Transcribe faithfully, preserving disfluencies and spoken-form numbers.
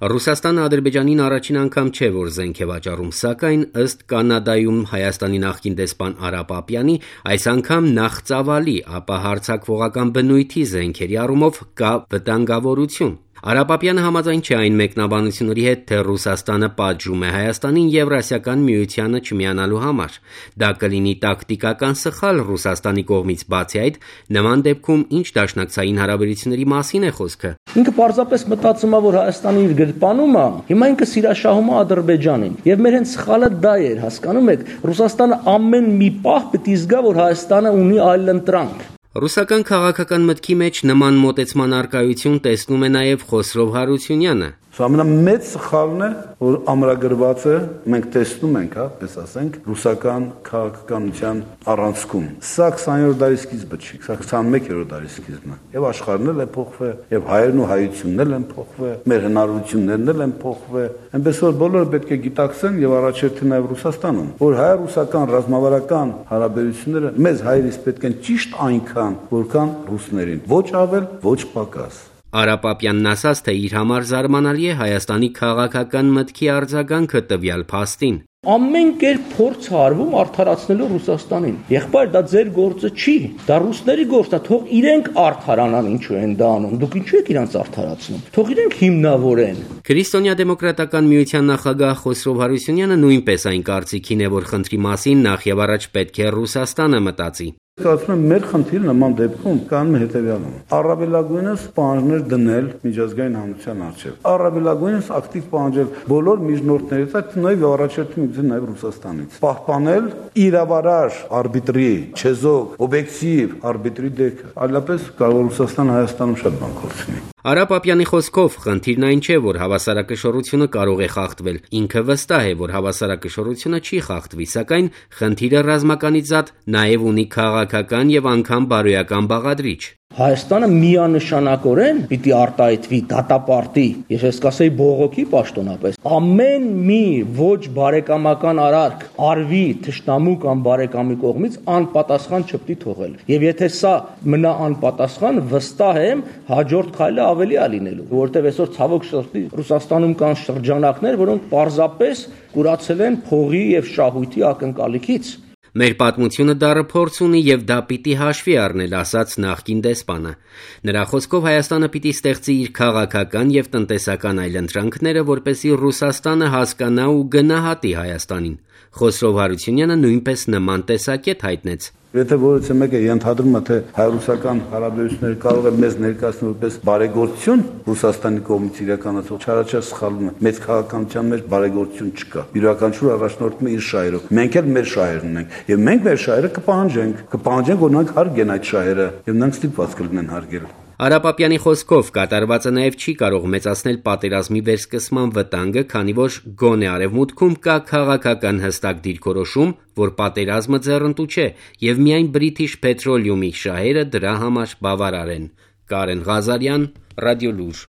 Ռուսաստանը Ադրբեջանին առաջին անգամ չէ, որ զենք է վաճառում, սակայն ըստ Կանադայում Հայաստանի նախկին դեսպան Արա Պապյանի, այս անգամ նախ ծավալի, ապա հարձակվողական բնույթի զենքերի առումով կա վտանգավորություն։ Արա Պապյանը համաձայն չէ այն մեկնաբանությունների հետ, թե Ռուսաստանը պատժում է Հայաստանին Եվրասիական միությանը չմիանալու համար։ Դա կլինի տակտիկական սխալ Ռուսաստանի կողմից, բացի այդ, նման դեպքում ինչ դաշնակցային հարաբերությունների մասին է խոսքը։ Ինքը պարզապես մտածում է, որ Հայաստանը իր գրպանում է, հիմա ինքը սիրաշահում է Ադրբեջանին։ Եվ մեր հենց սխալը դա էր, հասկանում եք, Ռուսաստանը ամեն մի պահ պետք է զգա, որ Հայաստանը ունի այլընտրանք։ Ռուսական քաղաքական մտքի մեջ նման մոտեցման առկայություն տեսնում է նաև Խոսրով Հարությունյանը։ Սա ամենամեծ սխալն է, որ ամրագրված է, մենք տեսնում ենք, հա, պես ասենք, ռուսական քաղաքականության առանցքում։ Սա քսաներորդ դարի սկիզբը չի, սա քսանմեկերորդ դարի սկիզբն է։ Եվ աշխարհն էլ է փոխվել, եւ հայերն ու հայությունն էլ են փոխվել, մեր հնարավորություններն էլ են փոխվել։ Այնպես որ բոլորը պետք է գիտակցեն եւ առաջերտին նաեւ Ռուսաստանում, որ հայ-ռուսական ռազմավարական հարաբերությունները մեզ հայերից պետք են ճիշտ այնքան, որքան ռուսներին, ոչ ավել, ոչ պակաս։ Արա Պապյանն ասաց, թե իր համար զարմանալի է Հայաստանի քաղաքական մտքի արձագանքը տվյալ փաստին։ Ամեն կերպ փորձ արվում արդարացնելու Ռուսաստանին։ Եղբայր, դա ձեր գործը չի, դա ռուսների գործն է, թող իրենք արդարանան ինչու են դա անում։ Դուք ինչու եք իրանց արդարացնում։ Թող իրենք հիմնավորեն։ Քրիստոնյա դեմոկրատական միության նախագահ Խոսրով Հարությունյանը նույնպես այն կարծիքին է, որ խնդրի մասին նախ եւ առաջ պետք է Ռուսաստանը մտածի։ Ասում եմ, մեր խնդիրը նման դեպքում կանում է հետևյալը։ Առավելագույնս պահանջներ դնել միջազգային հանրության առջև։ Առավելագույնս ակտիվ պահանջել բոլոր միջնորդներից, այդ նույն առաջերտին նաև Ռուսաստանից։ Պահպանել իրավարար արբիտրի, չեզոք, օբյեկտիվ արբիտրի դերքը։ Այլապես կարող Ռուսաստանը Հայաստանում շատ բան կորցնի։ Արա Պապյանի խոսքով խնդիրն այն չէ, որ հավասարակշռությունը կարող է խախտվել։ Ինքը վստահ է, որ հավասարակշռությունը չի խախտվի, սակայն խնդիրը ռազմականից զատ նաև ունի քաղաքական եւ անգամ բարոյական բաղադրիչ։ Հայաստանը միանշանակորեն պիտի արտահայտվի դատապարտի, ես ես կասեի բողոքի պաշտոնապես։ Ամեն մի ոչ բարեկամական արարք արվի թշնամու կամ բարեկամի կողմից անպատասխան չպիտի թողել։ Եվ եթե սա մնա անպատասխան, վստահ եմ հաջորդ քայլը ավելի է լինելու, որովհետև այսօր ցավոք սրտի Ռուսաստանում կան շրջանակներ, որոնք պարզապես կուրացել են փողի եւ շահույթի ակնկալիքից։ Մեր պատմությունը դառը փորձ ունի եւ դա պիտի հաշվի առնել, ասաց նախկին դեսպանը։ Նրա խոսքով Հայաստանը պիտի ստեղծի իր քաղաքական եւ տնտեսական այլընտրանքները, որպեսզի Ռուսաստանը հասկանա ու գնահատի Հայաստանին։ Խոսրով Հարությունյանը նույնպես նման տեսակետ հայտնեց։ Եթե որևէ մեկը ենթադրում է, թե հայ-ռուսական հարաբերությունները կարող է մեզ ներկայացնել որպես բարեգործություն Ռուսաստանի կողմից իրականացող, չարաչար սխալվում է։ Մեծ քաղաքականության մեջ բարեգործություն չկա։ Յուրաքանչյուր առաջնորդում է իր շահերով։ Մենք էլ մեր շահերն ունենք, եւ մենք մեր շահերը կպահանջենք, կպահանջենք, որ նրանք հարգեն այդ շահերը, եւ նրանք ստիպված կլինեն հարգել։ Արա Պապյանի խոսքով կատարվածը նաև չի կարող մեծացնել պատերազմի վերսկսման վտանգը, քանի որ գոնե արևմուտքում կա քաղաքական հստակ դիրքորոշում, որ պատերազմը ձեռնտու չէ, եւ միայն British Petroleum-ի շահերը դրա համար բավարար են։ Կարեն Ղազարյան, Ռադիոլուր։